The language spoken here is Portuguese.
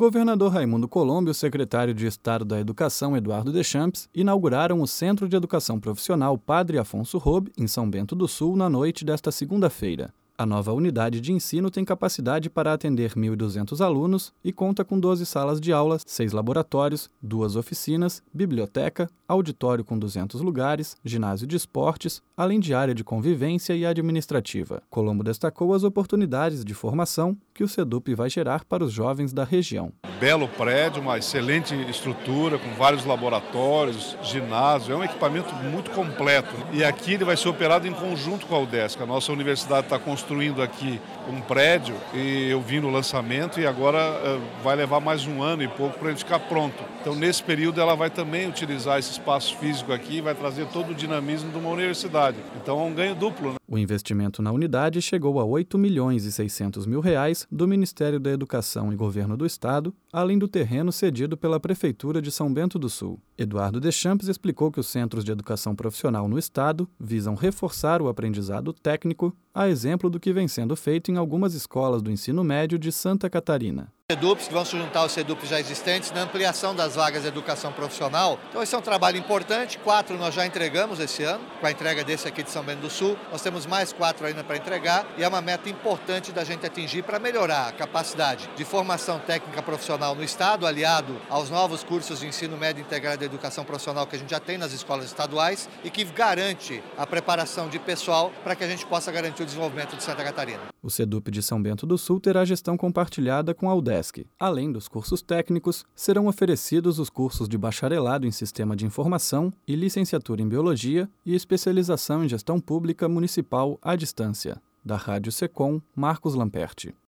governador Raimundo Colombo e o secretário de Estado da Educação, Eduardo Deschamps, inauguraram o Centro de Educação Profissional Padre Afonso Robe, em São Bento do Sul, na noite desta segunda-feira. A nova unidade de ensino tem capacidade para atender 1.200 alunos e conta com 12 salas de aula, 6 laboratórios, 2 oficinas, biblioteca, auditório com 200 lugares, ginásio de esportes, além de área de convivência e administrativa. Colombo destacou as oportunidades de formação que o SEDUP vai gerar para os jovens da região. Belo prédio, uma excelente estrutura, com vários laboratórios, ginásio, é um equipamento muito completo. E aqui ele vai ser operado em conjunto com a UDESC. A nossa universidade está construindo aqui um prédio e eu vim no lançamento e agora vai levar mais um ano e pouco para ele ficar pronto. Então, nesse período, ela vai também utilizar esse espaço físico aqui e vai trazer todo o dinamismo de uma universidade. Então, é um ganho duplo, né? O investimento na unidade chegou a R$ 8.600.000 do Ministério da Educação e Governo do Estado, além do terreno cedido pela Prefeitura de São Bento do Sul. Eduardo Deschamps explicou que os centros de educação profissional no Estado visam reforçar o aprendizado técnico, a exemplo do que vem sendo feito em algumas escolas do ensino médio de Santa Catarina. SEDUPs que vão se juntar aos SEDUPs já existentes na ampliação das vagas de educação profissional. Então esse é um trabalho importante, 4 nós já entregamos esse ano, com a entrega desse aqui de São Bento do Sul. Nós temos mais 4 ainda para entregar e é uma meta importante da gente atingir para melhorar a capacidade de formação técnica profissional no Estado, aliado aos novos cursos de ensino médio integrado de educação profissional que a gente já tem nas escolas estaduais e que garante a preparação de pessoal para que a gente possa garantir o desenvolvimento de Santa Catarina. O SEDUP de São Bento do Sul terá gestão compartilhada com a UDESC. Além dos cursos técnicos, serão oferecidos os cursos de bacharelado em Sistema de Informação e licenciatura em Biologia e especialização em Gestão Pública Municipal à distância. Da Rádio Secom, Marcos Lamperti.